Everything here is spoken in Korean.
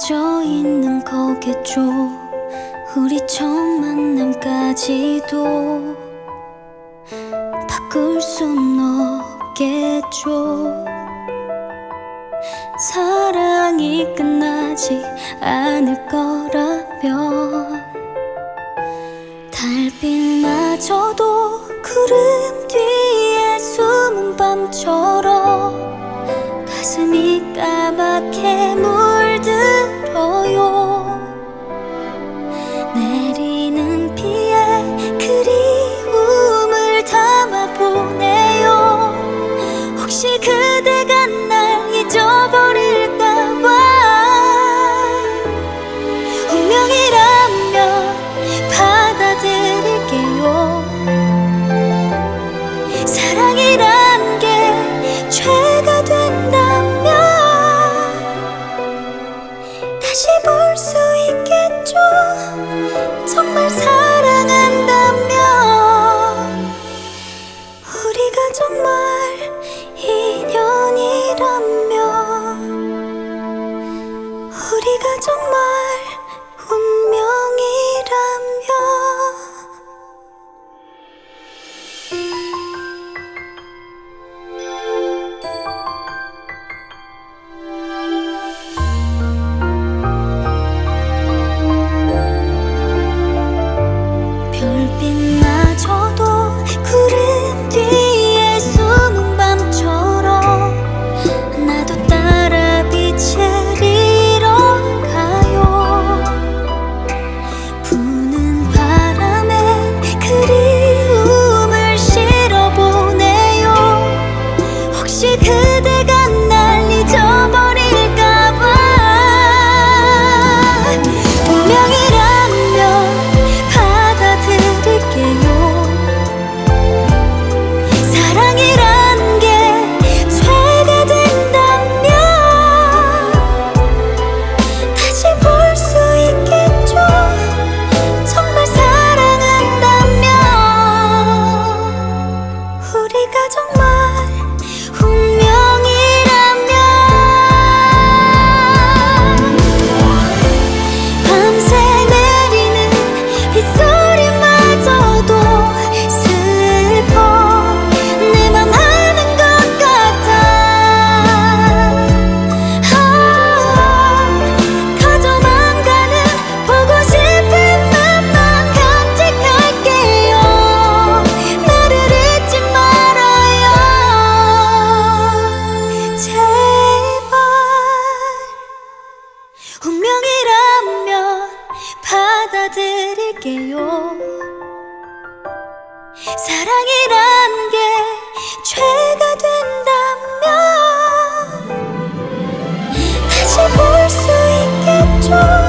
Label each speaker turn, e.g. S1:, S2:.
S1: 맺어 있는 거겠죠. 우리 처음 만남까지도 바꿀 순 없겠죠. 사랑이 끝나지 않을 거라면 달빛마저도 구름 뒤에 숨은 밤처럼 가슴이 까맣게 물들어요. 내리는 비에 그리움을 담아보네요. 혹시 그대가 날 잊어버릴까봐. 운명이라면 받아들일게요. 사랑이란 게 죄가 된다면 다시 볼 수 있겠죠. 정말 사랑한다면 우리가 정말 인연이라면 우리가 정말 운명이라면. 별빛마저도 구름 뒤에 숨은 밤처럼 나도 따라 빛을 잃어가요. 부는 바람에 그리움을 실어보네요. 혹시 그대가 날 잊어버릴까봐. 운명이라면 받아들일게요. 사랑이란 게 죄가 된다면 다시 볼 수 있겠죠. 정말 사랑한다면 우리가 정말 운명이라면. 밤새 내리는 빗소리마저도 슬퍼 내 맘 아는 것 같아. 가져만 가는 보고 싶은 맘만 간직할게요. 나를 잊지 말아요. 제발. 운명이라면 받아들일게요. 사랑이란 게 죄가 된다면 다시 볼 수 있겠죠.